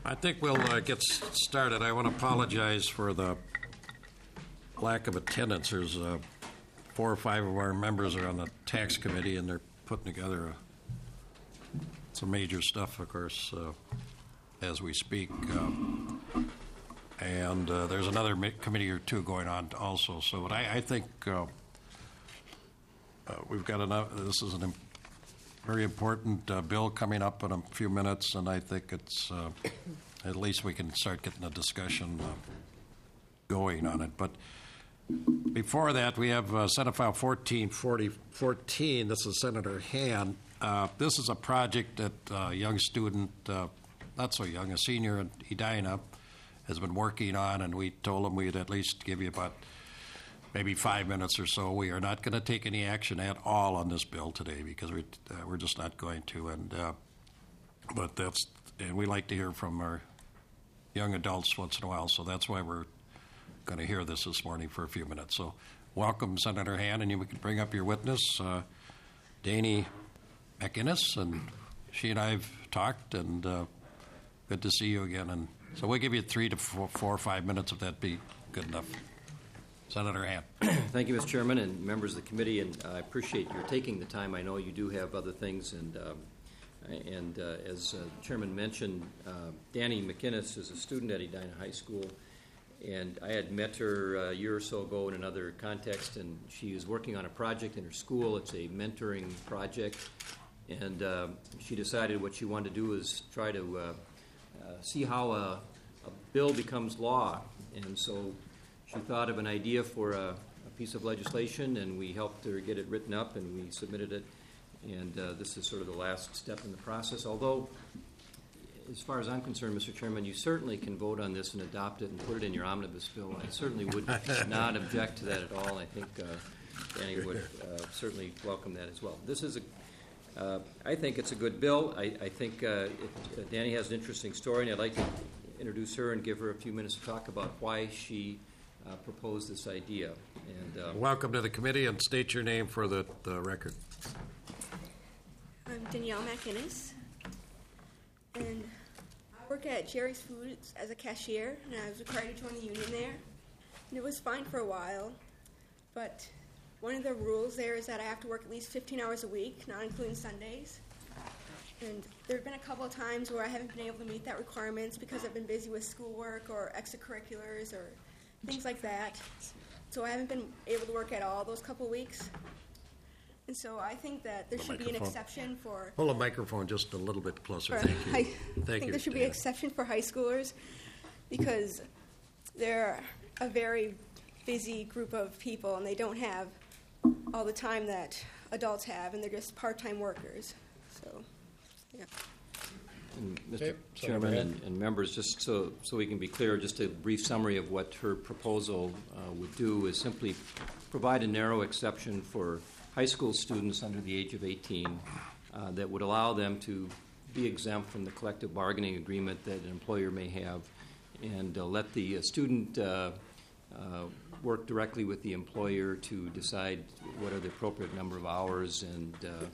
I think we'll get started. I want to apologize for the lack of attendance. There's 4 or 5 of our members are on the tax committee, and they're putting together some major stuff, of course, as we speak. And there's another committee or two going on also. So, but I think we've got enough. This is a very important bill coming up in a few minutes, and I think it's at least we can start getting a discussion going on it. But before that, we have Senate File 1414. This is Senator Hand. This is a project that a young student, not so young, a senior at Edina, has been working on, and we told him we'd at least give you about maybe 5 minutes or so. We are not going to take any action at all on this bill today because we're just not going to. And and we like to hear from our young adults once in a while, so that's why we're going to hear this morning for a few minutes. So welcome, Senator Hand, and you can bring up your witness, Danny McInnes, and she and I have talked, and good to see you again. And so we'll give you 3 to 4 or 5 minutes if that'd be good enough. Senator Hand. Thank you, Mr. Chairman, and members of the committee, and I appreciate your taking the time. I know you do have other things, and as the Chairman mentioned, Danny McInnes is a student at Edina High School, and I had met her a year or so ago in another context, and she is working on a project in her school. It's a mentoring project, and she decided what she wanted to do is try to see how a bill becomes law, and so she thought of an idea for a piece of legislation, and we helped her get it written up, and we submitted it, and this is sort of the last step in the process. Although, as far as I'm concerned, Mr. Chairman, you certainly can vote on this and adopt it and put it in your omnibus bill. I certainly would not object to that at all. I think Danny would certainly welcome that as well. This is I think it's a good bill. I think Danny has an interesting story, and I'd like to introduce her and give her a few minutes to talk about why she proposed this idea. And welcome to the committee, and state your name for the record. I'm Danielle McInnes, and I work at Jerry's Foods as a cashier, and I was required to join the union there. And it was fine for a while, but one of the rules there is that I have to work at least 15 hours a week, not including Sundays. And there have been a couple of times where I haven't been able to meet that requirements because I've been busy with schoolwork or extracurriculars or things like that. So I haven't been able to work at all those couple of weeks. And so I think that there should be an exception for... Hold the microphone just a little bit closer. Thank you. I think there should be an exception for high schoolers because they're a very busy group of people, and they don't have all the time that adults have, and they're just part-time workers. So, yeah. And Mr. Chairman and members, just so we can be clear, just a brief summary of what her proposal would do is simply provide a narrow exception for high school students under the age of 18 that would allow them to be exempt from the collective bargaining agreement that an employer may have, and let the student work directly with the employer to decide what are the appropriate number of hours and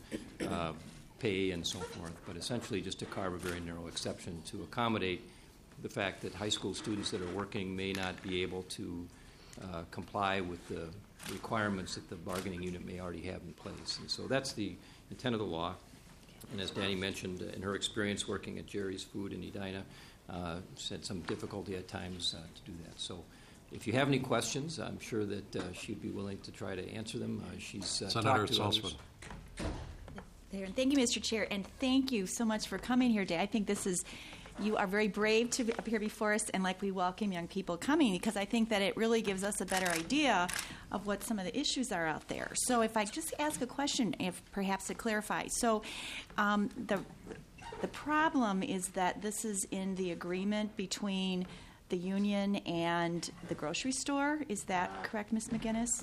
pay and so forth, but essentially just to carve a very narrow exception to accommodate the fact that high school students that are working may not be able to comply with the requirements that the bargaining unit may already have in place. And so that's the intent of the law. And as Danny mentioned, in her experience working at Jerry's Food in Edina, she's had some difficulty at times to do that. So if you have any questions, I'm sure that she'd be willing to try to answer them. She's Senator Salzman. There. Thank you, Mr. Chair, and thank you so much for coming here today. I think you are very brave to appear before us, and like we welcome young people coming because I think that it really gives us a better idea of what some of the issues are out there. So if I just ask a question, if perhaps to clarify. So the problem is that this is in the agreement between the union and the grocery store. Is that correct, Ms. McInnes?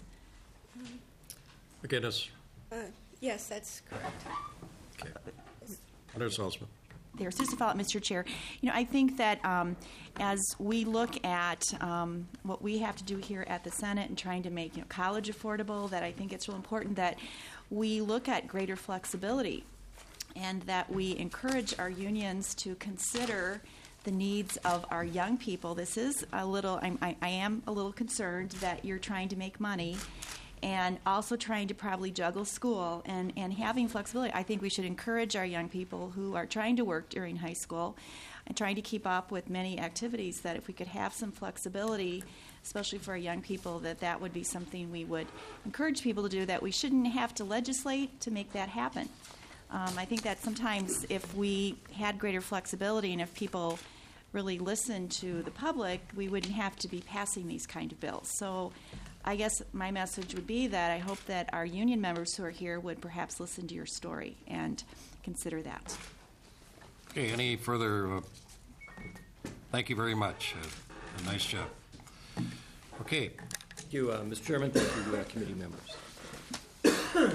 McInnes. Yes, that's correct. Okay. Senator Salzman. Just to follow up, Mr. Chair, I think that as we look at what we have to do here at the Senate and trying to make college affordable, that I think it's real important that we look at greater flexibility and that we encourage our unions to consider the needs of our young people. This is a little, I am a little concerned that you're trying to make money and also trying to probably juggle school and having flexibility. I think we should encourage our young people who are trying to work during high school and trying to keep up with many activities, that if we could have some flexibility, especially for our young people, that would be something we would encourage people to do, that we shouldn't have to legislate to make that happen. I think that sometimes if we had greater flexibility and if people really listened to the public, we wouldn't have to be passing these kind of bills. So I guess my message would be that I hope that our union members who are here would perhaps listen to your story and consider that. Okay, any further? Thank you very much. A nice job. Okay. Thank you, Mr. Chairman. Thank you, committee members.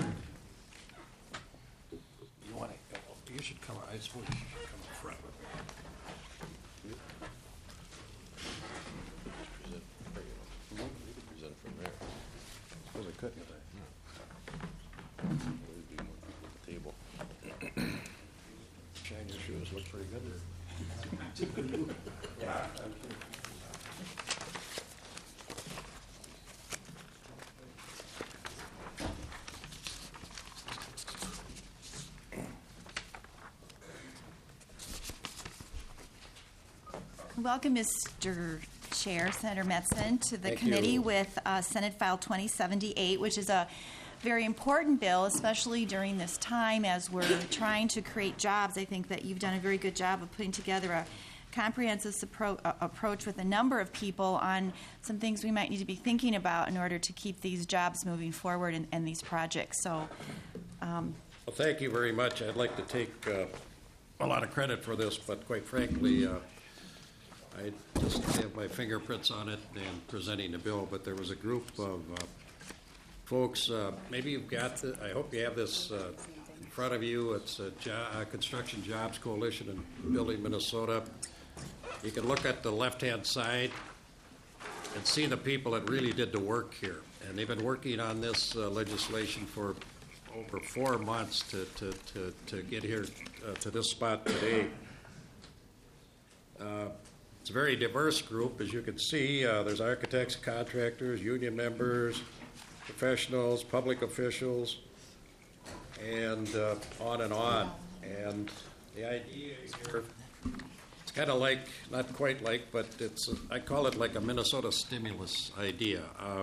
You should come. I suppose you should come up front. Present from there. Suppose I couldn't. Table. Shine your shoes. Look pretty good there. Welcome, Mr. Chair, Senator Metzen, to the Thank committee you. with Senate File 2078, which is a very important bill, especially during this time as we're trying to create jobs. I think that you've done a very good job of putting together a comprehensive approach with a number of people on some things we might need to be thinking about in order to keep these jobs moving forward and these projects. So, Well, thank you very much. I'd like to take a lot of credit for this, but quite frankly, I just have my fingerprints on it and presenting the bill. But there was a group of folks. Maybe you've got. I hope you have this in front of you. It's a Construction Jobs Coalition in Building, Minnesota. You can look at the left-hand side and see the people that really did the work here, and they've been working on this legislation for over 4 months to get here to this spot today. It's a very diverse group, as you can see. There's architects, contractors, union members, professionals, public officials, and on and on. And the idea here, it's kind of like, not quite like, but it's I call it like a Minnesota stimulus idea.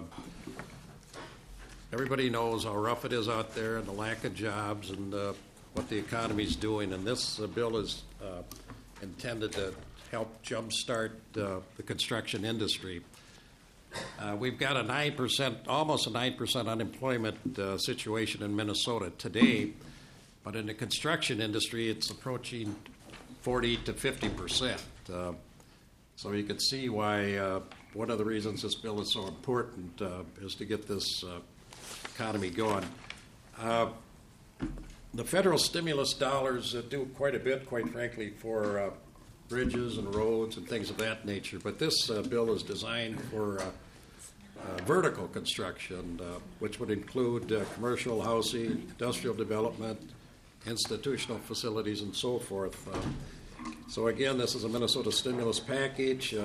Everybody knows how rough it is out there and the lack of jobs and what the economy's doing, and this bill is intended to help jumpstart the construction industry. We've got a 9%, almost a 9% unemployment situation in Minnesota today, but in the construction industry, it's approaching 40 to 50%. So you can see why one of the reasons this bill is so important is to get this economy going. The federal stimulus dollars do quite a bit, quite frankly, for bridges and roads and things of that nature. But this bill is designed for vertical construction, which would include commercial housing, industrial development, institutional facilities, and so forth. So again, this is a Minnesota stimulus package,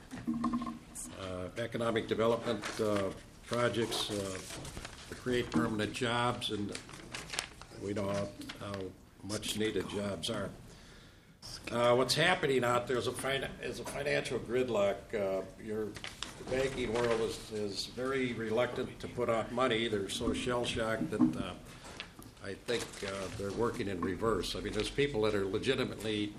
economic development projects to create permanent jobs, and we know how much needed jobs are. What's happening out there is a financial gridlock. The banking world is very reluctant to put out money. They're so shell-shocked that I think they're working in reverse. I mean, there's people that are legitimately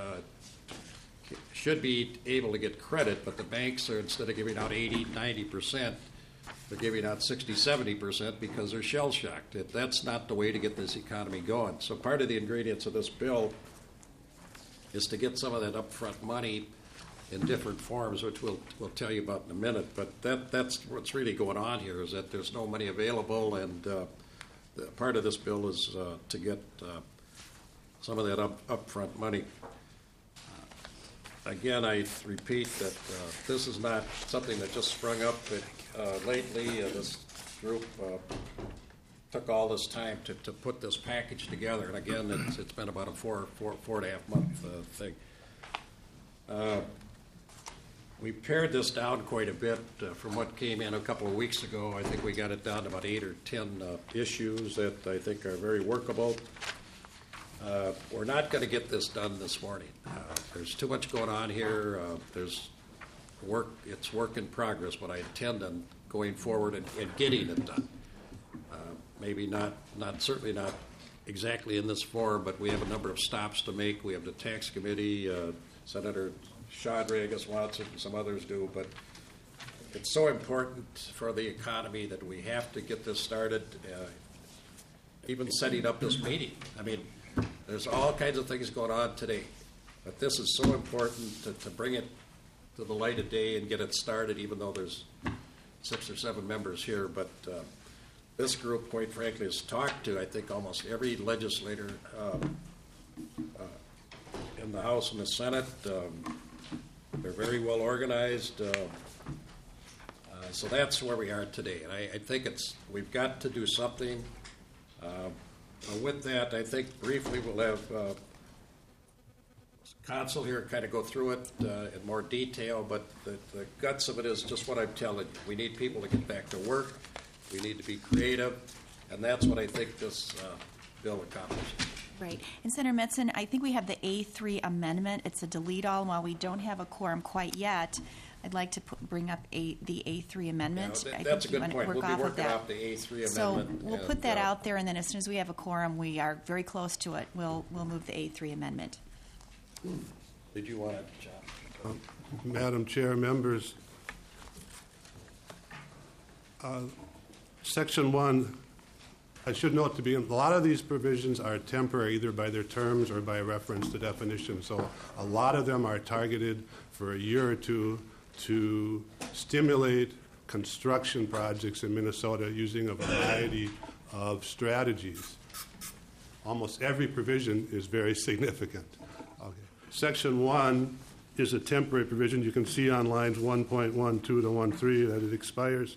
should be able to get credit, but the banks are, instead of giving out 80, 90%, they're giving out 60, 70% because they're shell-shocked. That's not the way to get this economy going. So part of the ingredients of this bill is to get some of that upfront money in different forms, which we'll tell you about in a minute. But that's what's really going on here, is that there's no money available, and part of this bill is to get some of that upfront money. Again, I repeat that this is not something that just sprung up lately. This group took all this time to put this package together, and again, it's been about a four and a half month thing. We pared this down quite a bit from what came in a couple of weeks ago. I think we got it down to about 8 or 10 issues that I think are very workable. We're not going to get this done this morning. There's too much going on here. There's work. It's work in progress, but I intend on going forward and getting it done. Maybe certainly not exactly in this form, but we have a number of stops to make. We have the tax committee, Senator Chaudhry, I guess Watson, and some others do, but it's so important for the economy that we have to get this started, even setting up this meeting. I mean, there's all kinds of things going on today, but this is so important to bring it to the light of day and get it started, even though there's 6 or 7 members here. But this group, quite frankly, has talked to, I think, almost every legislator in the House and the Senate. They're very well organized. So that's where we are today. And I think we've got to do something. With that, I think briefly we'll have Consul here kind of go through it in more detail, but the guts of it is just what I'm telling you. We need people to get back to work. We need to be creative, and that's what I think this bill accomplishes. Right. And Senator Metzen, I think we have the A3 amendment. It's a delete all. And while we don't have a quorum quite yet, I'd like to bring up the A3 amendment. Yeah, that's a good point. We'll be working off the A3 amendment. So we'll put that out there, and then as soon as we have a quorum, we are very close to it. We'll move the A3 amendment. Did you want to, John? Madam Chair, members, Section 1, I should note a lot of these provisions are temporary, either by their terms or by reference to definition. So a lot of them are targeted for a year or two to stimulate construction projects in Minnesota using a variety of strategies. Almost every provision is very significant. Okay. Section 1 is a temporary provision. You can see on lines 1.12 to 1.3 that it expires.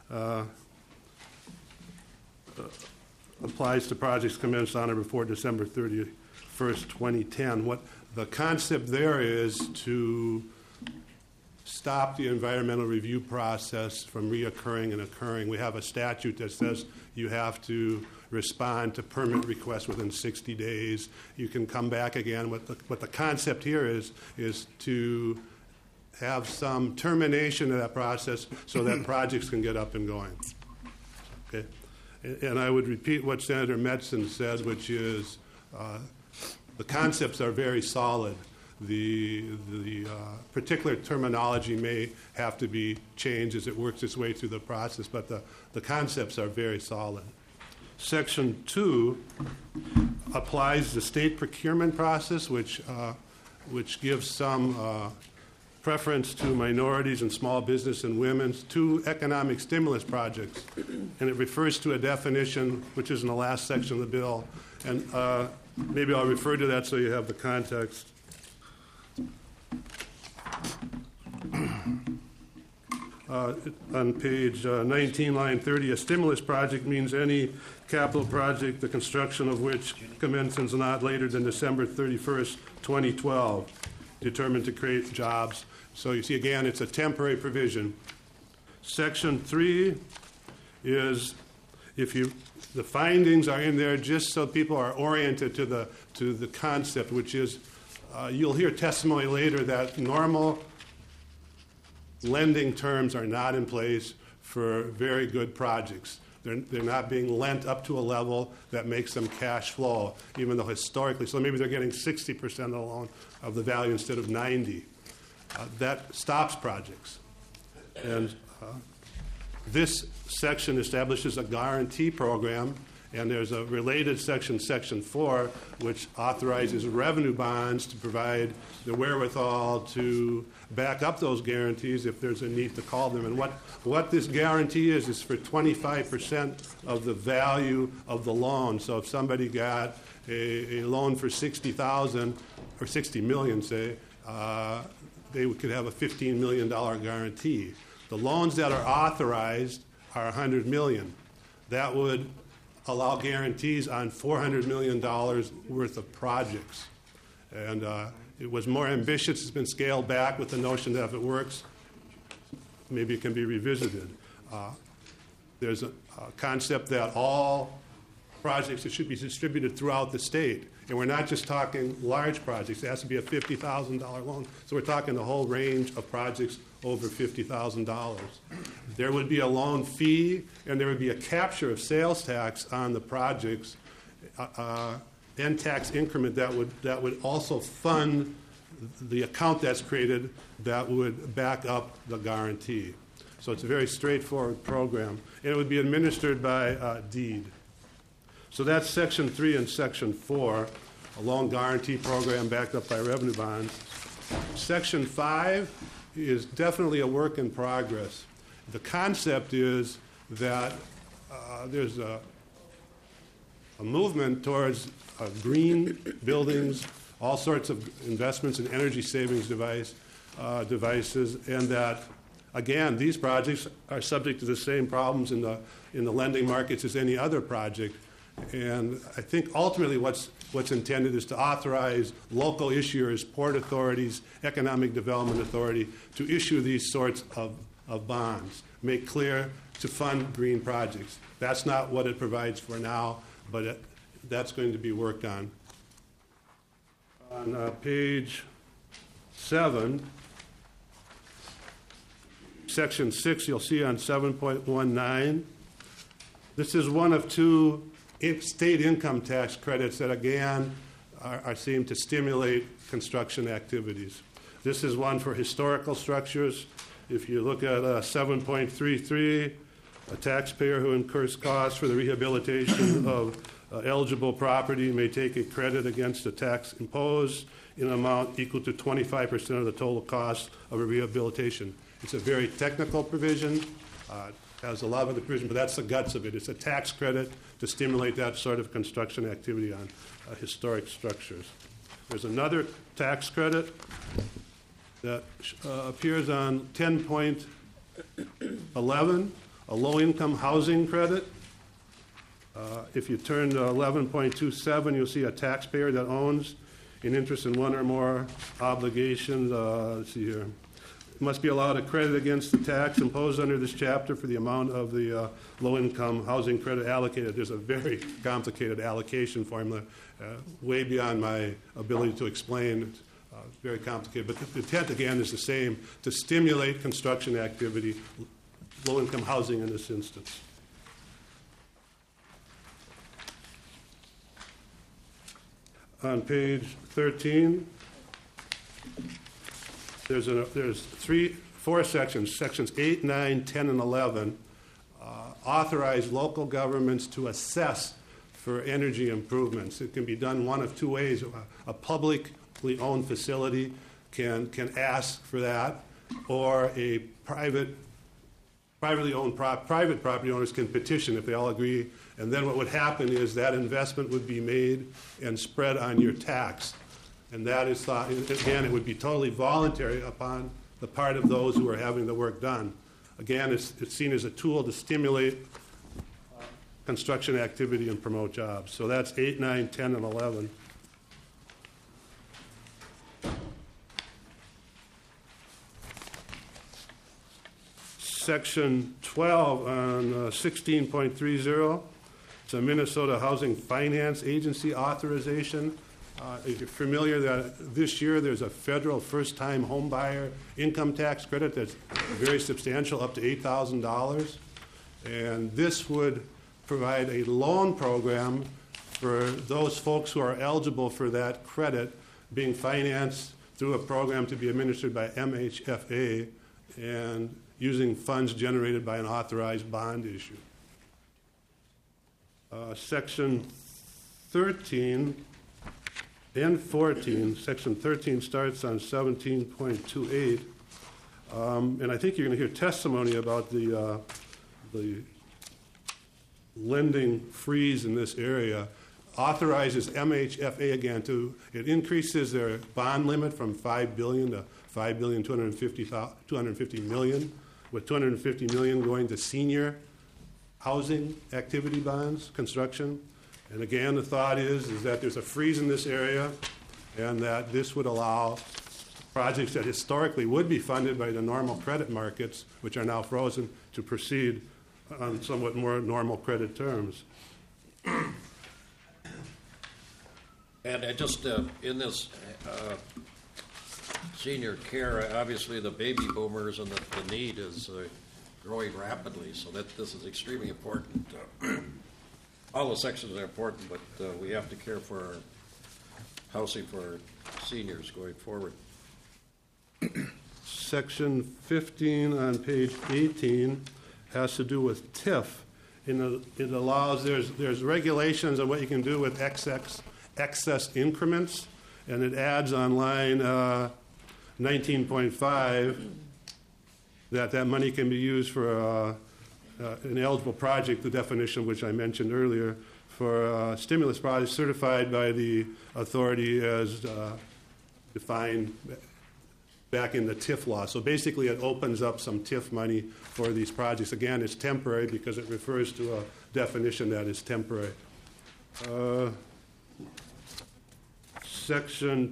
Applies to projects commenced on or before December 31st, 2010. What the concept there is to stop the environmental review process from reoccurring and occurring. We have a statute that says you have to respond to permit requests within 60 days. You can come back again. What the concept here is to have some termination of that process so that projects can get up and going. Okay. And I would repeat what Senator Metzen said, which is the concepts are very solid. The particular terminology may have to be changed as it works its way through the process, but the concepts are very solid. Section 2 applies the state procurement process, which gives some preference to minorities and small business and women's to economic stimulus projects. And it refers to a definition, which is in the last section of the bill. And maybe I'll refer to that so you have the context. On page 19, line 30, a stimulus project means any capital project, the construction of which commences not later than December 31st, 2012, determined to create jobs. So you see, again, it's a temporary provision. Section 3 is, the findings are in there just so people are oriented to the concept, which is, you'll hear testimony later that normal lending terms are not in place for very good projects. They're not being lent up to a level that makes them cash flow, even though historically, so maybe they're getting 60% of the loan of the value instead of 90. That stops projects. And this section establishes a guarantee program, and there's a related section, Section 4, which authorizes revenue bonds to provide the wherewithal to back up those guarantees if there's a need to call them. And what this guarantee is for 25% of the value of the loan. So if somebody got a loan for $60,000 or $60 million, say, they could have a $15 million guarantee. The loans that are authorized are $100 million. That would allow guarantees on $400 million worth of projects. And It was more ambitious. It's been scaled back with the notion that if it works, maybe it can be revisited. There's a concept that all projects that should be distributed throughout the state. And we're not just talking large projects. It has to be a $50,000 loan. So we're talking the whole range of projects over $50,000. There would be a loan fee, and there would be a capture of sales tax on the projects and tax increment that would also fund the account that's created that would back up the guarantee. So it's a very straightforward program. And it would be administered by deed. So that's Section 3 and Section 4, a loan guarantee program backed up by revenue bonds. Section 5 is definitely a work in progress. The concept is that there's a movement towards green buildings, all sorts of investments in energy savings devices, and that, again, these projects are subject to the same problems in the lending markets as any other project. And I think ultimately what's intended is to authorize local issuers, port authorities, economic development authority to issue these sorts of bonds, make clear to fund green projects. That's not what it provides for now, but that's going to be worked on. On page 7, Section 6, you'll see on 7.19, this is one of two state income tax credits that, again, are seen to stimulate construction activities. This is one for historical structures. If you look at 7.33, a taxpayer who incurs costs for the rehabilitation of eligible property may take a credit against the tax imposed in an amount equal to 25% of the total cost of a rehabilitation. It's a very technical provision. Has a lot of the provision, but that's the guts of it. It's a tax credit to stimulate that sort of construction activity on historic structures. There's another tax credit that appears on 10.11, a low-income housing credit. If you turn to 11.27, you'll see a taxpayer that owns an interest in one or more obligations. Let's see here. Must be allowed a credit against the tax imposed under this chapter for the amount of the low-income housing credit allocated. There's a very complicated allocation formula, way beyond my ability to explain. It's very complicated. But the intent, again, is the same, to stimulate construction activity, low-income housing in this instance. On page 13, there's four sections. Sections 8, 9, 10, and 11 authorize local governments to assess for energy improvements. It can be done one of two ways. A publicly owned facility can ask for that, or a private property owners can petition if they all agree. And then what would happen is that investment would be made and spread on your tax. And that is thought, again, it would be totally voluntary upon the part of those who are having the work done. Again, it's seen as a tool to stimulate construction activity and promote jobs. So that's 8, 9, 10, and 11. Section 12 on 16.30, it's a Minnesota Housing Finance Agency authorization. If you're familiar, that this year there's a federal first-time home buyer income tax credit that's very substantial, up to $8,000. And this would provide a loan program for those folks who are eligible for that credit being financed through a program to be administered by MHFA and using funds generated by an authorized bond issue. Section 13 and 14, Section 13 starts on 17.28, and I think you're going to hear testimony about the lending freeze in this area. Authorizes MHFA again it increases their bond limit from $5 billion to $5,250 million, with $250 million going to senior housing activity bonds, construction. And again, the thought is that there's a freeze in this area, and that this would allow projects that historically would be funded by the normal credit markets, which are now frozen, to proceed on somewhat more normal credit terms. And just in this senior care, obviously the baby boomers and the need is growing rapidly, so that this is extremely important. All the sections are important, but we have to care for our housing for our seniors going forward. Section 15 on page 18 has to do with TIF. It allows, there's regulations on what you can do with excess increments, and it adds on line 19.5 that money can be used for an eligible project, the definition which I mentioned earlier, for stimulus projects certified by the authority as defined back in the TIF law. So basically it opens up some TIF money for these projects. Again, it's temporary because it refers to a definition that is temporary. Section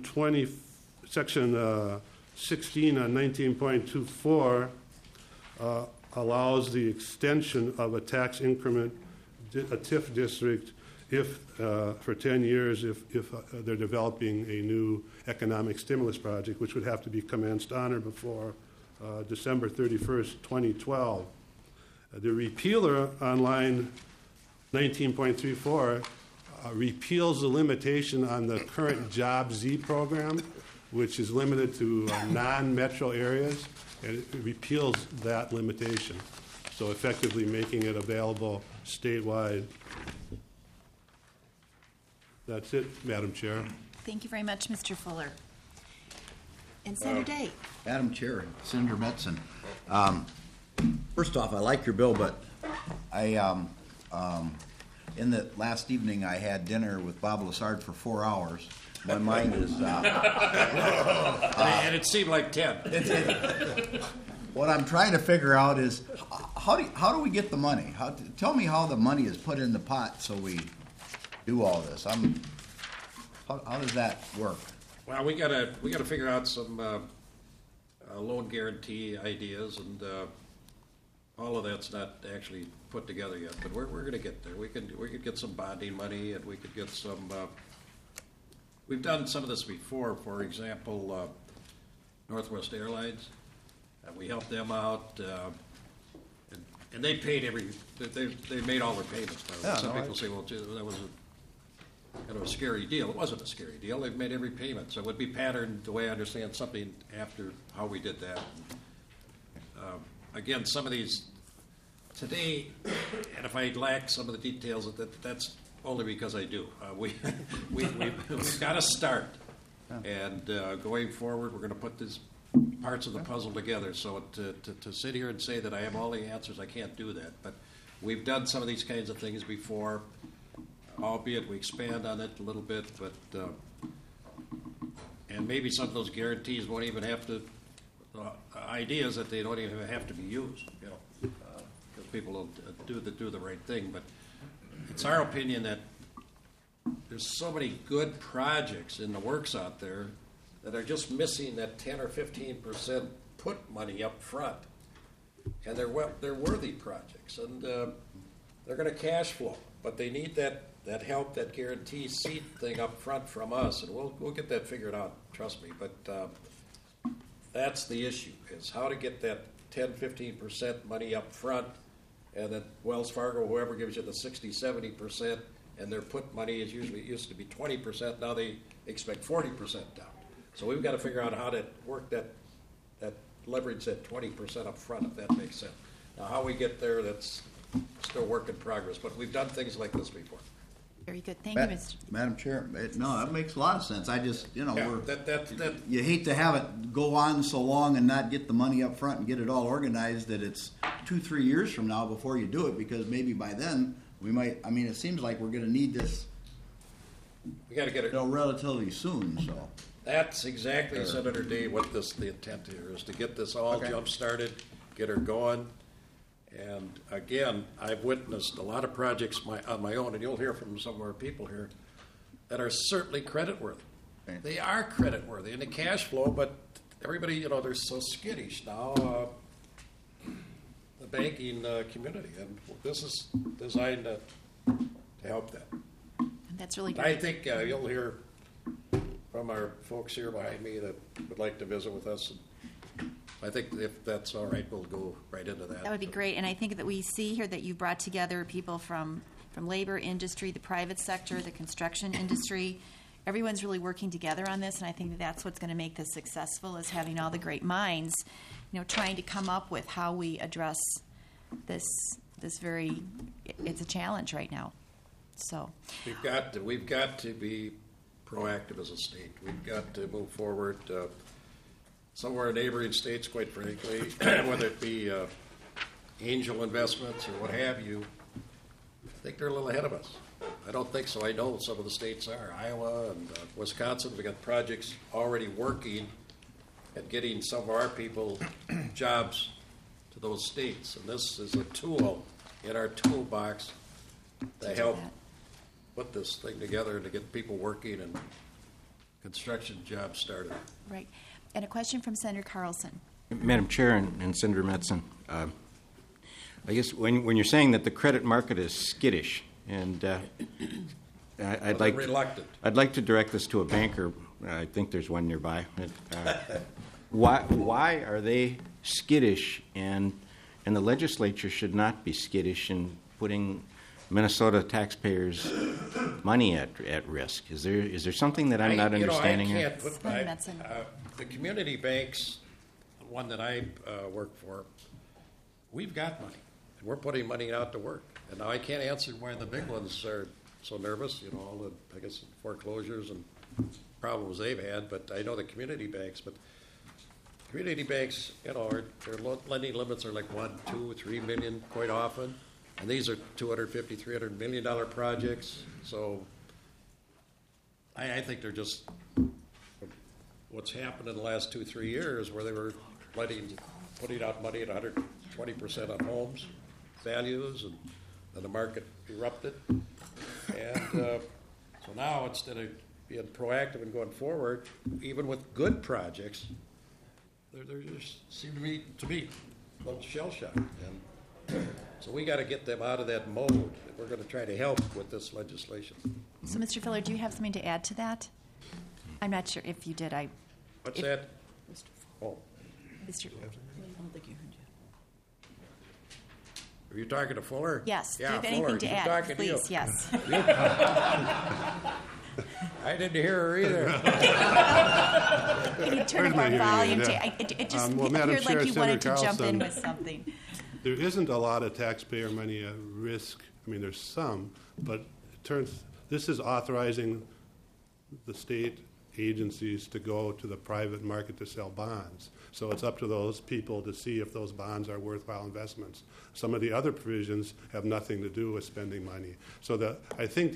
16 on 19.24 allows the extension of a tax increment, a TIF district, if for 10 years, if they're developing a new economic stimulus project, which would have to be commenced on or before December 31st, 2012. The repealer on line 19.34 repeals the limitation on the current Job Z program, which is limited to non-metro areas, and it repeals that limitation, so effectively making it available statewide. That's it, Madam Chair. Thank you very much, Mr. Fuller. And Senator Day. Madam Chair, Senator Metzen. First off, I like your bill, but in the last evening I had dinner with Bob Lassard for 4 hours. My mind is... and it seemed like 10. What I'm trying to figure out is how do we get the money? Tell me how the money is put in the pot so we do all this. How does that work? Well, we gotta figure out some loan guarantee ideas, and all of that's not actually put together yet. But we're going to get there. We could get some bonding money, and we could get some. We've done some of this before. For example, Northwest Airlines. We helped them out, and they paid they made all their payments. Some people say, well, gee, that was kind of a scary deal. It wasn't a scary deal. They've made every payment, so it would be patterned the way I understand something after how we did that. Again, some of these today, and if I lack some of the details, that's only because I do. We've got to start, and going forward, we're going to put these parts of the puzzle together. So to sit here and say that I have all the answers, I can't do that. But we've done some of these kinds of things before, albeit we expand on it a little bit. But and maybe some of those guarantees won't even have to. Ideas that they don't even have to be used, because people don't do the right thing. But it's our opinion that there's so many good projects in the works out there that are just missing that 10 or 15% put money up front, and they're worthy projects, and they're going to cash flow, but they need that help, that guarantee seed thing up front from us, and we'll get that figured out. Trust me, but. That's the issue, is how to get that 10, 15% money up front, and then Wells Fargo, whoever gives you the 60, 70%, and their put money is usually, it used to be 20%, now they expect 40% down. So we've got to figure out how to work that leverage that 20% up front, if that makes sense. Now, how we get there, that's still work in progress, but we've done things like this before. Very good. Thank you, Mr. Madam Chair, no, that makes a lot of sense. I just, Yeah, you hate to have it go on so long and not get the money up front and get it all organized that it's 2-3 years from now before you do it, because maybe by then we might, it seems like we're going to need this we got to get it. Relatively soon, so. That's exactly, Senator Day, what the intent here is, to get this all jump-started, get her going. And again, I've witnessed a lot of projects on my own, and you'll hear from some of our people here, that are certainly creditworthy. They are creditworthy in the cash flow, but everybody, they're so skittish now, the banking community, and this is designed to help them. That's really I good. think you'll hear from our folks here behind me that would like to visit with us. I think if that's all right, we'll go right into that. That would be great. And I think that we see here that you've brought together people from labor industry, the private sector, the construction industry. Everyone's really working together on this, and I think that that's what's going to make this successful, is having all the great minds, trying to come up with how we address this very, it's a challenge right now. So We've got to be proactive as a state. We've got to move forward. Some of our neighboring states, quite frankly, whether it be angel investments or what have you, I think they're a little ahead of us. I don't think so. I know some of the states are. Iowa and Wisconsin, we got projects already working at getting some of our people jobs to those states. And this is a tool in our toolbox to help put this thing together and to get people working and construction jobs started. right. And a question from Senator Carlson. Madam Chair and Senator Metzen, I guess when you're saying that the credit market is skittish, and I'd like to direct this to a banker. I think there's one nearby. Why are they skittish? And the legislature should not be skittish in putting Minnesota taxpayers' money at risk. Is there something that I'm not understanding I here? can't put Senator Metzen. the community banks, the one that I work for, we've got money. And we're putting money out to work. And now I can't answer why the big ones are so nervous, all the, I guess, foreclosures and problems they've had, but I know the community banks, community banks, their lending limits are like $1, $2, $3 million quite often. And these are $250, $300 million projects. So I think they're just what's happened in the last 2-3 years, where they were putting out money at 120% on homes values, and then the market erupted. And so now, instead of being proactive and going forward, even with good projects, they just seem to me a little shell-shocked. And so we got to get them out of that mode. We're going to try to help with this legislation. So, Mr. Filler, do you have something to add to that? I'm not sure if you did. What's that? Oh, Mr. are you talking to Fuller? Yes. Yeah, do you have Fuller. anything to She's add? talking to you. Please, yes. I didn't hear her either. Can you turn up Certainly our hear you, volume? yeah. It just Well, Madam appeared like Chair, you wanted to Senator jump in Carlson. with something. There isn't a lot of taxpayer money at risk. I mean, there's some, but this is authorizing the state agencies to go to the private market to sell bonds. So it's up to those people to see if those bonds are worthwhile investments. Some of the other provisions have nothing to do with spending money. So I think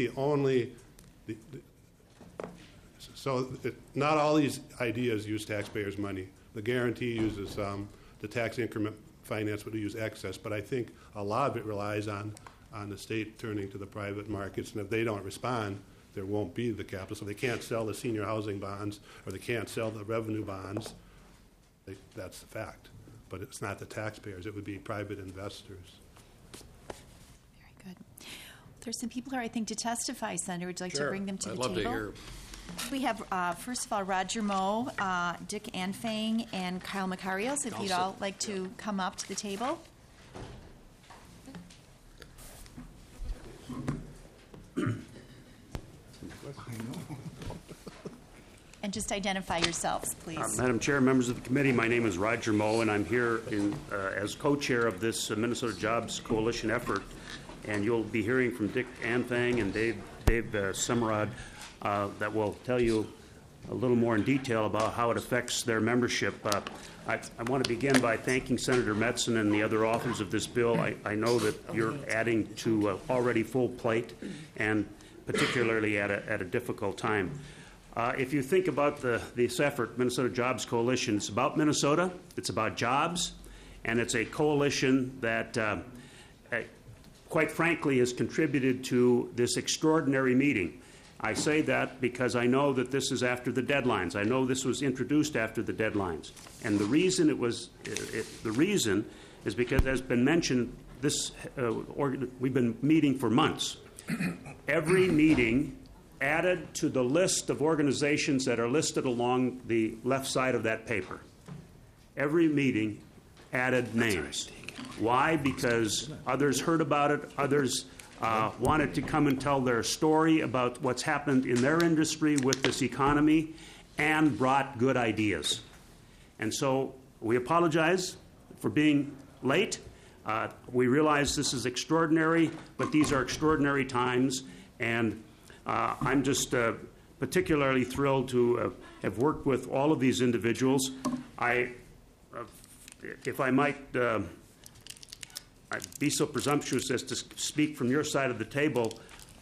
not all these ideas use taxpayers' money. The guarantee uses some. The tax increment finance would use excess. But I think a lot of it relies on the state turning to the private markets. And if they don't respond, there won't be the capital. So they can't sell the senior housing bonds, or they can't sell the revenue bonds. That's the fact. But it's not the taxpayers. It would be private investors. Very good. There's some people here, I think, to testify, Senator. Would you like to Sure. bring them to I'd the love table? to hear. We have, first of all, Roger Moe, Dick Anfang, and Kyle Macarios. If you'd all like to come up to the table. And just identify yourselves, please. Madam Chair, members of the committee, my name is Roger Moe, and I'm here as co-chair of this Minnesota Jobs Coalition effort. And you'll be hearing from Dick Anfang and Dave Semerad that will tell you a little more in detail about how it affects their membership. I want to begin by thanking Senator Metzen and the other authors of this bill. I know that you're adding to already full plate, and particularly at a difficult time. If you think about this effort, Minnesota Jobs Coalition, it's about Minnesota, it's about jobs, and it's a coalition that, quite frankly, has contributed to this extraordinary meeting. I say that because I know that this is after the deadlines. I know this was introduced after the deadlines. And the reason the reason is because, as been mentioned, we've been meeting for months. Every meeting added to the list of organizations that are listed along the left side of that paper. Every meeting added names. Why? Because others heard about it, others wanted to come and tell their story about what's happened in their industry with this economy, and brought good ideas. And so we apologize for being late. We realize this is extraordinary, but these are extraordinary times, and I'm just particularly thrilled to have worked with all of these individuals. If I might I'd be so presumptuous as to speak from your side of the table,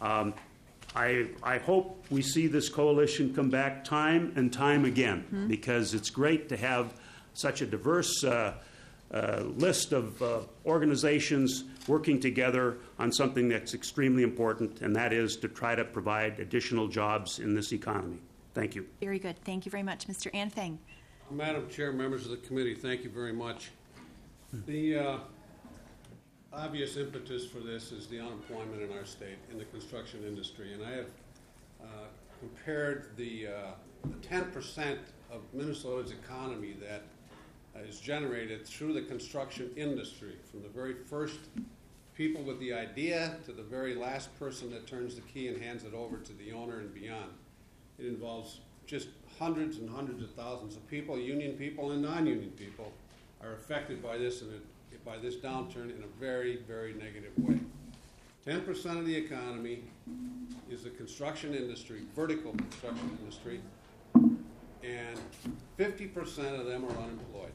I hope we see this coalition come back time and time again, because it's great to have such a diverse list of organizations working together on something that's extremely important, and that is to try to provide additional jobs in this economy. Thank you. Very good. Thank you very much. Mr. Anfang. Madam Chair, members of the committee, thank you very much. The obvious impetus for this is the unemployment in our state in the construction industry, and I have compared the 10% of Minnesota's economy that is generated through the construction industry, from the very first people with the idea to the very last person that turns the key and hands it over to the owner and beyond. It involves just hundreds and hundreds of thousands of people, union people and non-union people, are affected by this by this downturn in a very, very negative way. 10% of the economy is the construction industry, vertical construction industry, and 50% of them are unemployed.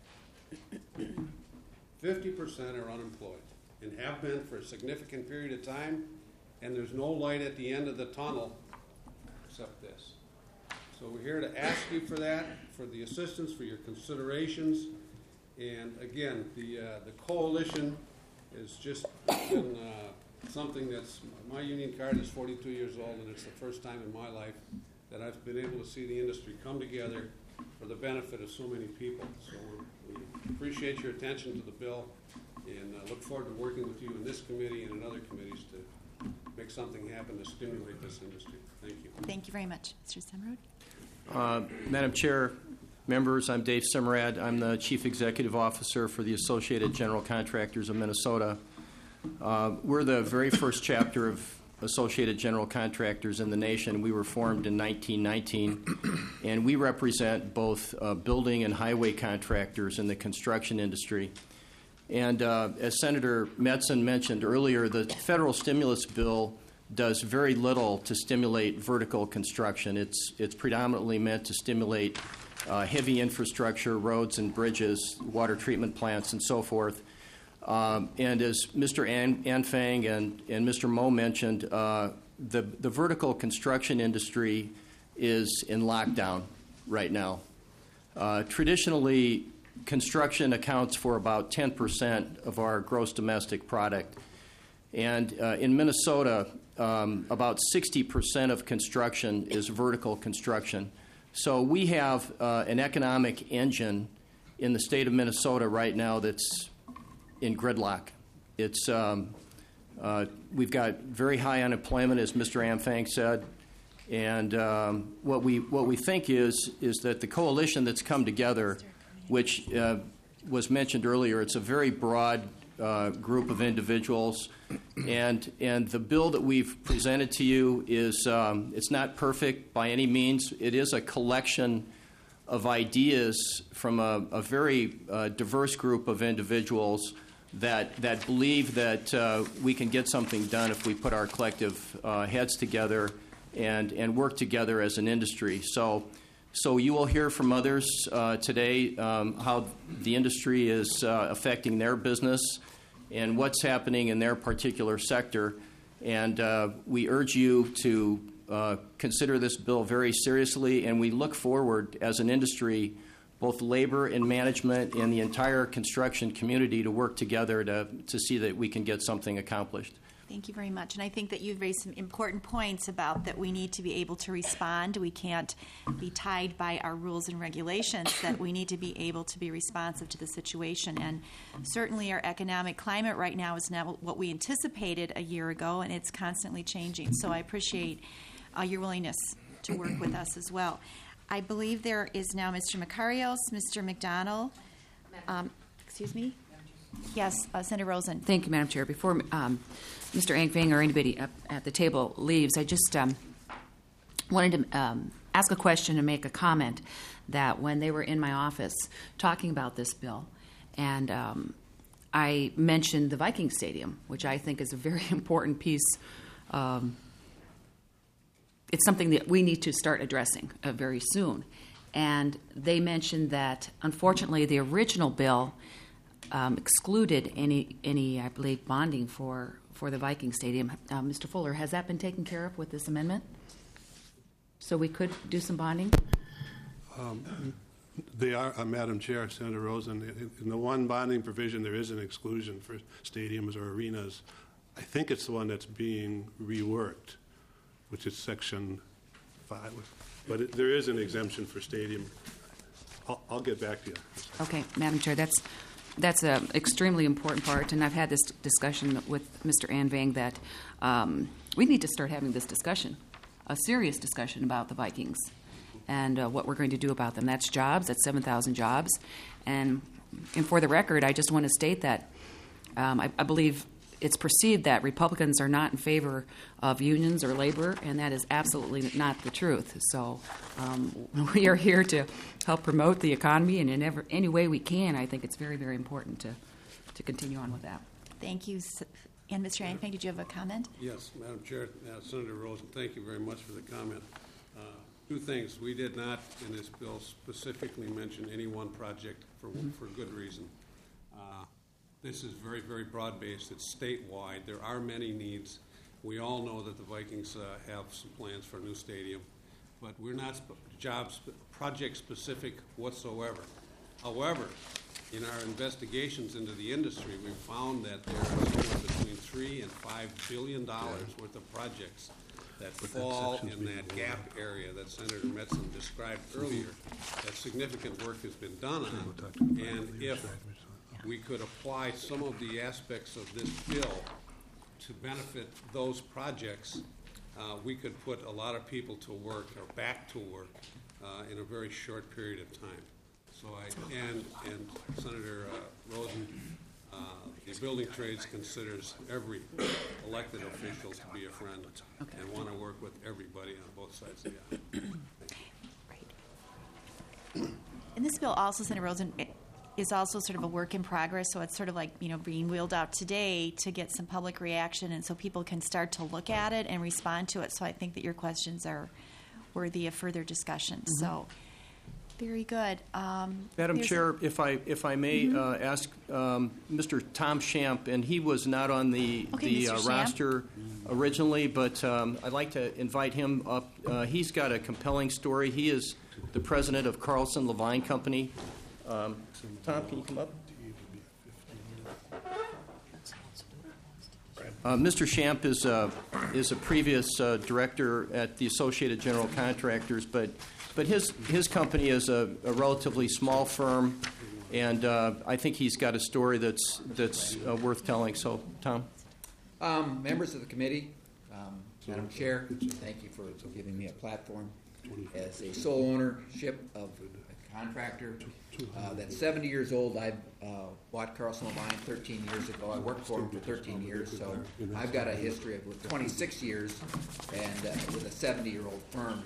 50% are unemployed and have been for a significant period of time, and there's no light at the end of the tunnel except this. So we're here to ask you for that, for the assistance, for your considerations. And again, the coalition has just been something that's, my union card is 42 years old, and it's the first time in my life that I've been able to see the industry come together for the benefit of so many people. So we appreciate your attention to the bill, and look forward to working with you in this committee and in other committees to make something happen to stimulate this industry. Thank you. Thank you very much. Mr. Semrod? Madam Chair, members, I'm Dave Semrad. I'm the Chief Executive Officer for the Associated General Contractors of Minnesota. We're the very first chapter of Associated General Contractors in the nation. We were formed in 1919, and we represent both building and highway contractors in the construction industry. And as Senator Metzen mentioned earlier, the federal stimulus bill does very little to stimulate vertical construction. It's predominantly meant to stimulate heavy infrastructure, roads and bridges, water treatment plants, and so forth. And as Mr. Anfang and Mr. Moe mentioned, the vertical construction industry is in lockdown right now. Traditionally, construction accounts for about 10% of our gross domestic product. And in Minnesota, about 60% of construction is vertical construction. So we have an economic engine in the state of Minnesota right now that's in gridlock. It's we've got very high unemployment, as Mr. Anfang said, and what we think is that the coalition that's come together, which was mentioned earlier, it's a very broad group of individuals, and the bill that we've presented to you is it's not perfect by any means. It is a collection of ideas from a very diverse group of individuals that believe that we can get something done if we put our collective heads together and work together as an industry. So you will hear from others today how the industry is affecting their business and what's happening in their particular sector. And we urge you to consider this bill very seriously, and we look forward as an industry, both labor and management and the entire construction community, to work together to see that we can get something accomplished. Thank you very much. And I think that you've raised some important points about that we need to be able to respond. We can't be tied by our rules and regulations, that we need to be able to be responsive to the situation. And certainly our economic climate right now is not what we anticipated a year ago, and it's constantly changing. So I appreciate your willingness to work with us as well. I believe there is now Mr. Makarios, Mr. McDonald. Excuse me? Yes, Senator Rosen. Thank you, Madam Chair. Before Mr. Ang-Fang or anybody up at the table leaves, I just wanted to ask a question and make a comment that when they were in my office talking about this bill, and I mentioned the Viking Stadium, which I think is a very important piece. It's something that we need to start addressing very soon. And they mentioned that, unfortunately, the original bill excluded any, I believe, bonding for the Viking Stadium. Mr. Fuller, has that been taken care of with this amendment? So we could do some bonding? They are, Madam Chair, Senator Rosen, in the one bonding provision, there is an exclusion for stadiums or arenas. I think it's the one that's being reworked, which is Section 5. But there is an exemption for stadium. I'll get back to you. Okay, Madam Chair, that's an extremely important part, and I've had this discussion with Mr. Ang-Fang that we need to start having this discussion, a serious discussion about the Vikings and what we're going to do about them. That's jobs, that's 7,000 jobs. And for the record, I just want to state that I believe it's perceived that Republicans are not in favor of unions or labor, and that is absolutely not the truth. So we are here to help promote the economy, and in any way we can, I think it's very, very important to continue on with that. Thank you. And Mr. Ang-Fang, did you have a comment? Yes, Madam Chair, Senator Rosen, thank you very much for the comment. Two things. We did not, in this bill, specifically mention any one project for good reason. This is very, very broad-based. It's statewide. There are many needs. We all know that the Vikings have some plans for a new stadium, but we're not project-specific whatsoever. However, in our investigations into the industry, we found that there are somewhere between $3 and $5 billion worth of projects that fall in that gap area that Senator Metzen described earlier, that significant work has been done on. And if we could apply some of the aspects of this bill to benefit those projects, we could put a lot of people to work or back to work in a very short period of time. So and Senator Rosen, the Building Trades considers every elected official to be a friend and want to work with everybody on both sides of the aisle. And this bill also, Senator Rosen, is also sort of a work in progress, so it's sort of like, being wheeled out today to get some public reaction, and so people can start to look at it and respond to it. So I think that your questions are worthy of further discussion. Mm-hmm. So very good. Madam Chair, if I may ask Mr. Tom Shamp, and he was not on the roster originally, but I'd like to invite him up. He's got a compelling story. He is the president of Carlson Levine Company. Tom, can you come up? Mr. Shamp is a previous director at the Associated General Contractors, but his company is a relatively small firm, and I think he's got a story that's worth telling. So, Tom. Members of the committee, Madam Chair, thank you for giving me a platform. As a sole ownership of a contractor that's 70 years old, I bought Carlson Levine 13 years ago. I worked for him for 13 years, so I've got a history of 26 years and with a 70-year-old firm.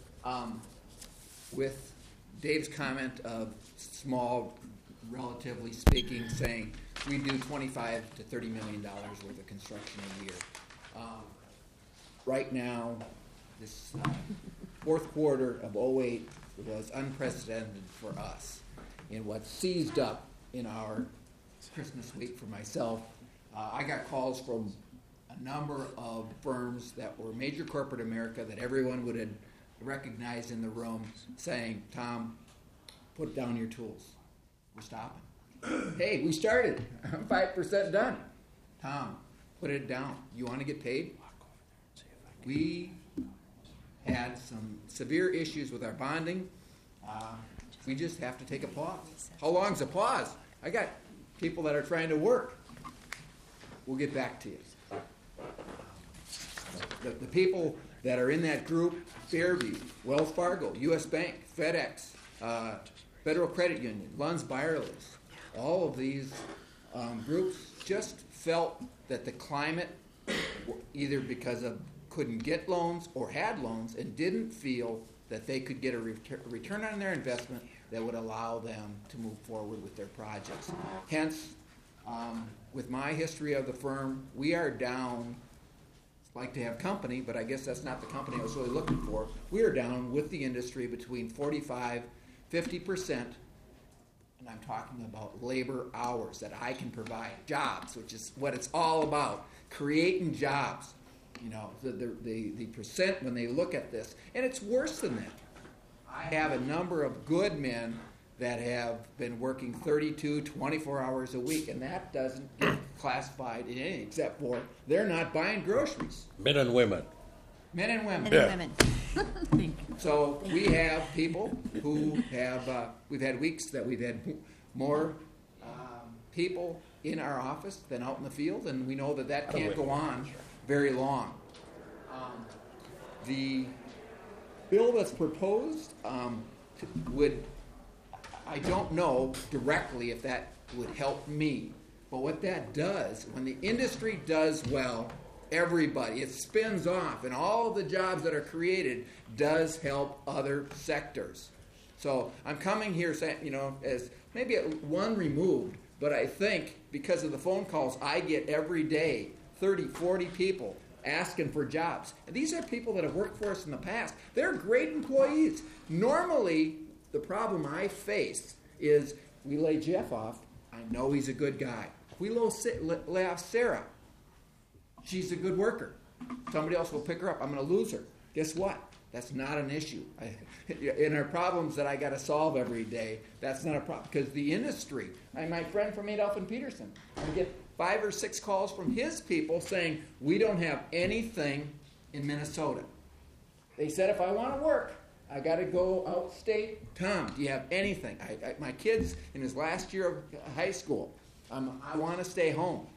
With Dave's comment of small, relatively speaking, saying we do $25 to $30 million worth of construction a year. Right now, this fourth quarter of 2008 was unprecedented for us. In what seized up in our Christmas week for myself, I got calls from a number of firms that were major corporate America that everyone would have recognized in the room saying, Tom, put down your tools. We're stopping. Hey, we started. I'm 5% done. Tom, put it down. You want to get paid? We had some severe issues with our bonding. We just have to take a pause. How long's a pause? I got people that are trying to work. We'll get back to you. The people that are in that group, Fairview, Wells Fargo, U.S. Bank, FedEx, Federal Credit Union, Lunds Byerly's, all of these groups just felt that the climate, either because of couldn't get loans or had loans and didn't feel that they could get a return on their investment that would allow them to move forward with their projects. Hence, with my history of the firm, we are down. Like to have company, but I guess that's not the company I was really looking for. We are down with the industry between 45, 50%, and I'm talking about labor hours that I can provide, jobs, which is what it's all about, creating jobs. You know, the percent when they look at this, and it's worse than that. I have a number of good men that have been working 32, 24 hours a week, and that doesn't get classified in anything except for they're not buying groceries. Men and women. Men and women. Men and women. So we have people who have, we've had weeks that we've had more people in our office than out in the field, and we know that that can't go on very long. The bill that's proposed would, I don't know directly if that would help me, but what that does, when the industry does well, everybody, it spins off, and all the jobs that are created does help other sectors. So I'm coming here saying, you know, as maybe one removed, but I think because of the phone calls I get every day, 30, 40 people asking for jobs. And these are people that have worked for us in the past. They're great employees. Normally, the problem I face is we lay Jeff off. I know he's a good guy. We lay off Sarah. She's a good worker. Somebody else will pick her up. I'm going to lose her. Guess what? That's not an issue. In our problems that I got to solve every day, that's not a problem. Because the industry, my friend from Adolph and Peterson, I get 5 or 6 calls from his people saying, we don't have anything in Minnesota. They said, if I want to work, I got to go outstate. Tom, do you have anything? My kid's in his last year of high school. I want to stay home.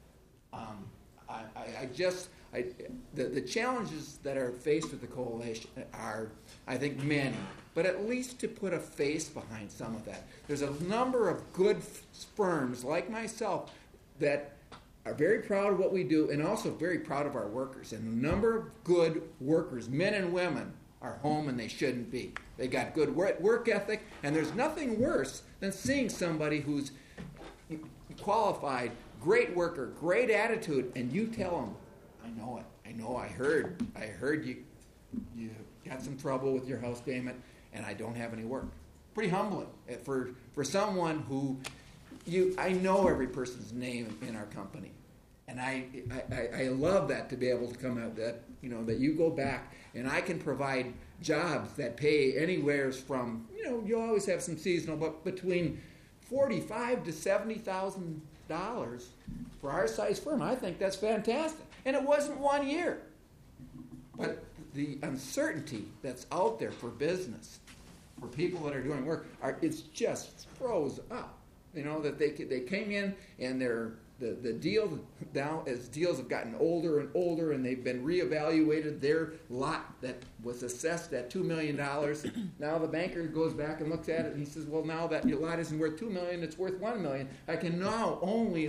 The challenges that are faced with the coalition are, I think, many, but at least to put a face behind some of that. There's a number of good firms like myself that are very proud of what we do and also very proud of our workers. And a number of good workers, men and women, are home and they shouldn't be. They got good work ethic, and there's nothing worse than seeing somebody who's qualified, great worker, great attitude, and you tell them, I know it. I heard you got some trouble with your house payment, and I don't have any work. Pretty humbling for someone who I know every person's name in our company, and I love that, to be able to come out that that you go back and I can provide jobs that pay anywhere from you always have some seasonal, but between $45,000 to $70,000 for our size firm. I think that's fantastic. And it wasn't 1 year. But the uncertainty that's out there for business, for people that are doing work, it's just froze up. That they came in and the deal now, as deals have gotten older and older and they've been reevaluated, their lot that was assessed at $2 million, now the banker goes back and looks at it and he says, well, now that your lot isn't worth $2 million, it's worth $1 million. I can now only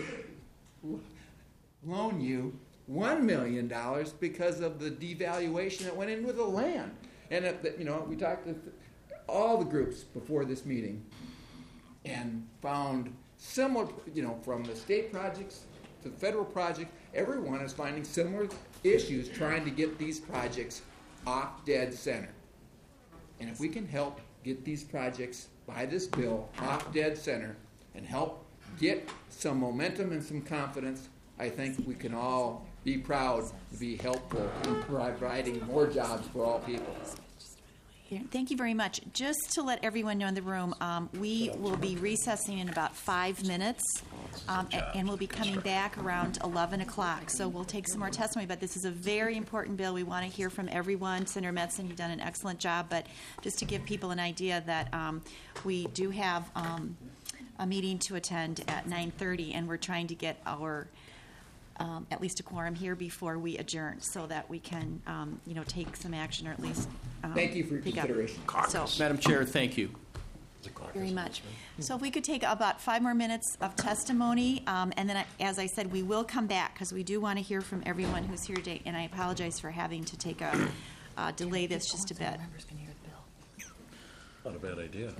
loan you $1 million because of the devaluation that went in with the land. And we talked to all the groups before this meeting and found similar, from the state projects to the federal project, everyone is finding similar issues trying to get these projects off dead center. And if we can help get these projects by this bill off dead center and help get some momentum and some confidence, I think we can all be proud to be helpful in providing more jobs for all people. Thank you very much. Just to let everyone know in the room, we will be recessing in about 5 minutes, and we'll be coming back around 11 o'clock. So we'll take some more testimony, but this is a very important bill. We want to hear from everyone. Senator Metzen, you've done an excellent job, but just to give people an idea that we do have a meeting to attend at 9:30, and we're trying to get our at least a quorum here before we adjourn, so that we can, take some action, or at least Thank you for your pick up. consideration. So, Madam Chair, thank you. very much. So if we could take about 5 more minutes of testimony, and then, as I said, we will come back because we do want to hear from everyone who's here today. And I apologize for having to take delay this just a bit. Not a bad idea.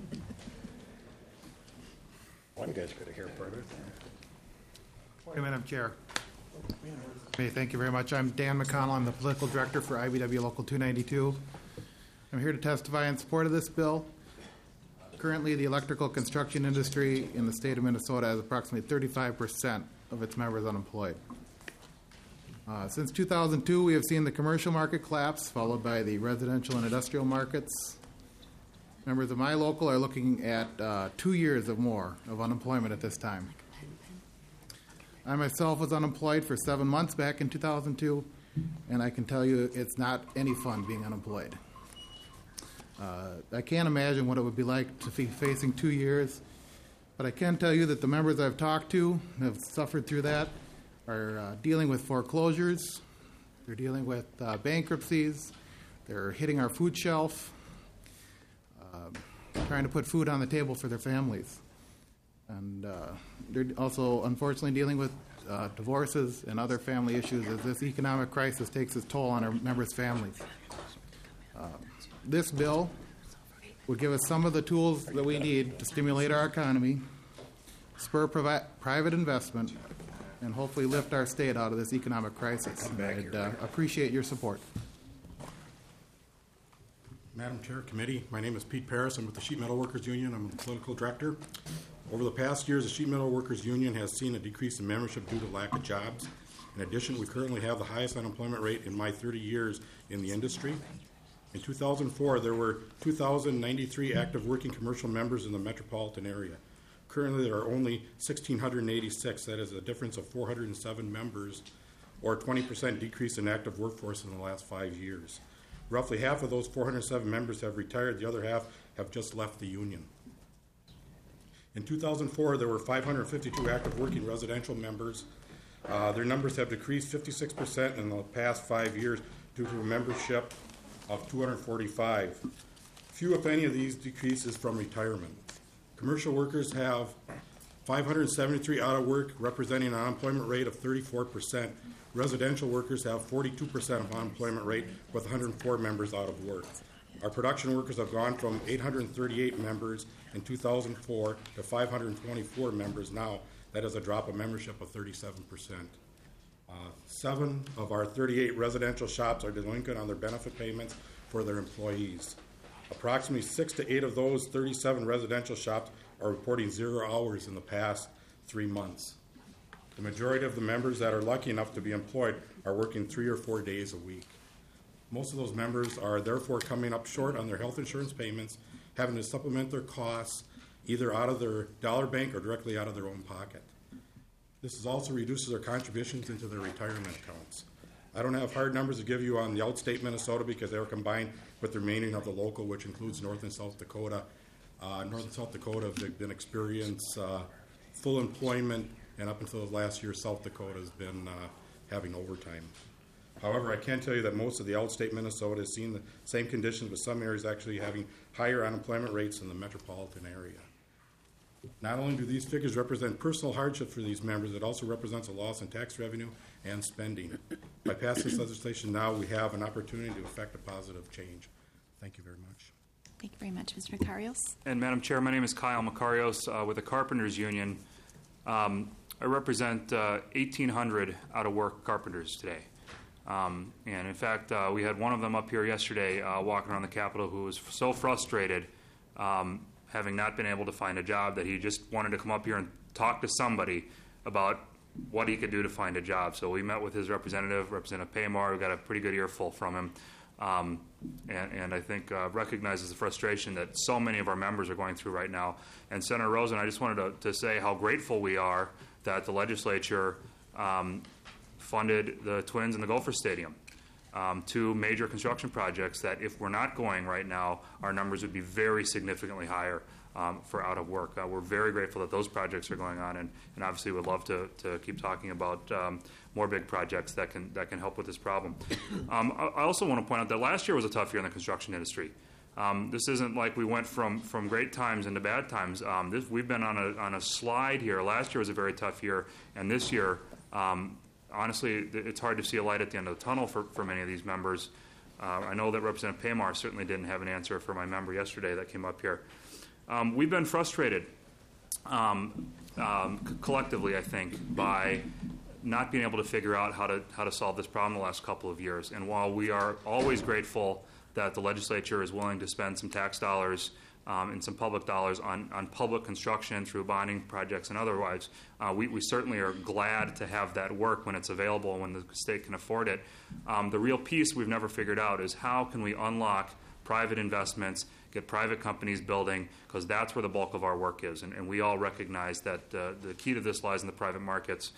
One guy's going to hear part of it. Hey, Madam Chair. Hey, thank you very much. I'm Dan McConnell. I'm the political director for IBW Local 292. I'm here to testify in support of this bill. Currently, the electrical construction industry in the state of Minnesota has approximately 35% of its members unemployed. Since 2002, we have seen the commercial market collapse, followed by the residential and industrial markets. Members of my local are looking at 2 years or more of unemployment at this time. I myself was unemployed for 7 months back in 2002, and I can tell you it's not any fun being unemployed. I can't imagine what it would be like to be facing 2 years, but I can tell you that the members I've talked to have suffered through that are dealing with foreclosures, they're dealing with bankruptcies, they're hitting our food shelf, trying to put food on the table for their families. And they're also, unfortunately, dealing with divorces and other family issues as this economic crisis takes its toll on our members' families. This bill would give us some of the tools that we need to stimulate our economy, spur private investment, and hopefully lift our state out of this economic crisis. I'd appreciate your support. Madam Chair, Committee, my name is Pete Paris. I'm with the Sheet Metal Workers Union. I'm the political director. Over the past years, the Sheet Metal Workers Union has seen a decrease in membership due to lack of jobs. In addition, we currently have the highest unemployment rate in my 30 years in the industry. In 2004, there were 2,093 active working commercial members in the metropolitan area. Currently, there are only 1,686. That is a difference of 407 members, or a 20% decrease in active workforce in the last 5 years. Roughly half of those 407 members have retired. The other half have just left the union. In 2004, there were 552 active working residential members. Their numbers have decreased 56% in the past 5 years due to a membership of 245. Few, if any, of these decreases from retirement. Commercial workers have 573 out of work, representing an unemployment rate of 34%. Residential workers have 42% of unemployment rate, with 104 members out of work. Our production workers have gone from 838 members in 2004 to 524 members now. That is a drop of membership of 37%. 7 of our 38 residential shops are delinquent on their benefit payments for their employees. Approximately 6 to 8 of those 37 residential shops are reporting 0 hours in the past 3 months. The majority of the members that are lucky enough to be employed are working 3 or 4 days a week. Most of those members are therefore coming up short on their health insurance payments, having to supplement their costs either out of their dollar bank or directly out of their own pocket. This also reduces their contributions into their retirement accounts. I don't have hard numbers to give you on the outstate Minnesota because they were combined with the remaining of the local, which includes North and South Dakota. North and South Dakota have been experiencing full employment, and up until last year, South Dakota has been having overtime. However, I can tell you that most of the outstate Minnesota has seen the same conditions, with some areas actually having higher unemployment rates in the metropolitan area. Not only do these figures represent personal hardship for these members, it also represents a loss in tax revenue and spending. By passing this legislation now, we have an opportunity to effect a positive change. Thank you very much. Thank you very much. Mr. Makarios? And Madam Chair, my name is Kyle Makarios with the Carpenters Union. I represent 1,800 out-of-work carpenters today. And in fact, we had one of them up here yesterday walking around the Capitol who was so frustrated having not been able to find a job that he just wanted to come up here and talk to somebody about what he could do to find a job. So we met with his representative, Representative Paymar. We got a pretty good earful from him. and I think recognizes the frustration that so many of our members are going through right now. And Senator Rosen, I just wanted to say how grateful we are that the legislature funded the Twins and the Gopher Stadium, two major construction projects that if we're not going right now, our numbers would be very significantly higher for out of work. We're very grateful that those projects are going on, and obviously would love to keep talking about more big projects that can help with this problem. I also want to point out that last year was a tough year in the construction industry. This isn't like we went from great times into bad times. We've been on a slide here. Last year was a very tough year, and this year, honestly, it's hard to see a light at the end of the tunnel for many of these members. I know that Representative Paymar certainly didn't have an answer for my member yesterday that came up here. We've been frustrated collectively, I think, by not being able to figure out how to solve this problem the last couple of years. And while we are always grateful that the legislature is willing to spend some tax dollars and some public dollars on public construction through bonding projects and otherwise, we certainly are glad to have that work when it's available and when the state can afford it. The real piece we've never figured out is how can we unlock private investments, get private companies building, because that's where the bulk of our work is. And we all recognize that the key to this lies in the private markets.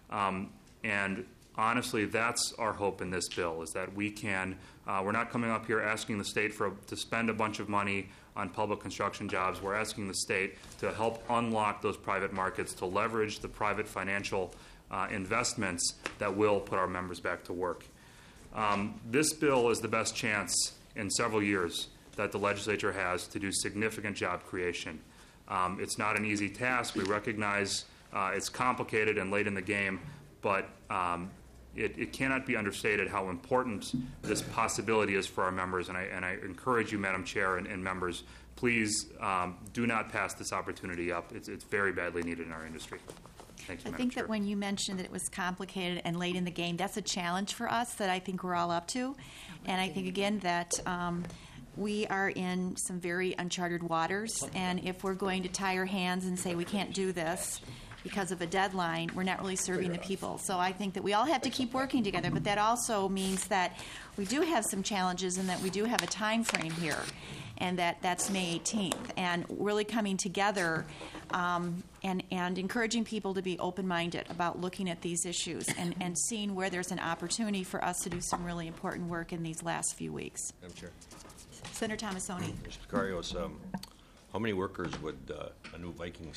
And honestly, that's our hope in this bill, is that we can, we're not coming up here asking the state to spend a bunch of money on public construction jobs. We're asking the state to help unlock those private markets, to leverage the private financial investments that will put our members back to work. This bill is the best chance in several years that the legislature has to do significant job creation. It's not an easy task. We recognize it's complicated and late in the game, but it cannot be understated how important this possibility is for our members. And I encourage you, Madam Chair and members, please do not pass this opportunity up. It's very badly needed in our industry. Thank you, I Madam think Chair. that when you mentioned that it was complicated and late in the game, that's a challenge for us that I think we're all up to. And I think, again, that we are in some very uncharted waters. And if we're going to tie our hands and say we can't do this because of a deadline, we're not really serving the people. So I think that we all have to keep working together. But that also means that we do have some challenges and that we do have a time frame here. And that's May 18th. And really coming together and encouraging people to be open-minded about looking at these issues and seeing where there's an opportunity for us to do some really important work in these last few weeks. Madam Chair. Senator Tomassoni. Mr. Makarios, how many workers would a new Viking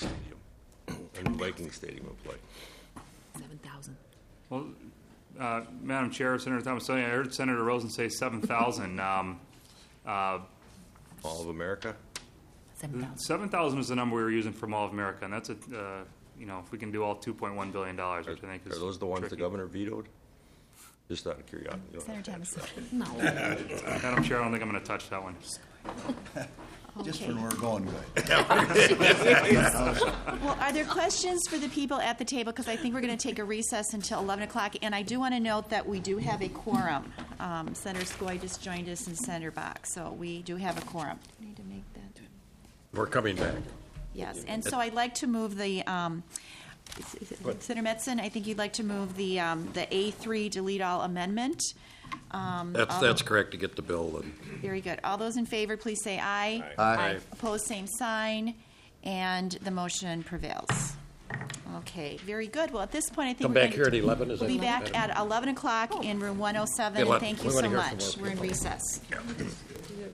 stadium employ? 7,000. Well, Madam Chair, Senator Tomassoni, I heard Senator Rosen say 7,000. All of America? 7,000. 7,000 is the number we were using for Mall of America, and that's if we can do all $2.1 billion, which I think is Are those the ones tricky. the governor vetoed? Just out of curiosity. You don't Senator have to answer No. Madam Chair, I don't think I'm going to touch that one. Just Okay. when we're going good. Well, are there questions for the people at the table? Because I think we're going to take a recess until 11 o'clock. And I do want to note that we do have a quorum. Senator Skoye just joined us and Senator Bach. So we do have a quorum. Need to make that. We're coming back. Yes. And so I'd like to move the, Senator Metzen, I think you'd like to move the A3 delete all amendment. That's correct, to get the bill. Very good. All those in favor, please say aye. Aye. Opposed, same sign. And the motion prevails. Okay, very good. Well, at this point, I think Come we're back going here at 11, is We'll that be back correct? at 11 o'clock in room 107. And 11. thank We you wanna so hear from much. more We're in people. recess.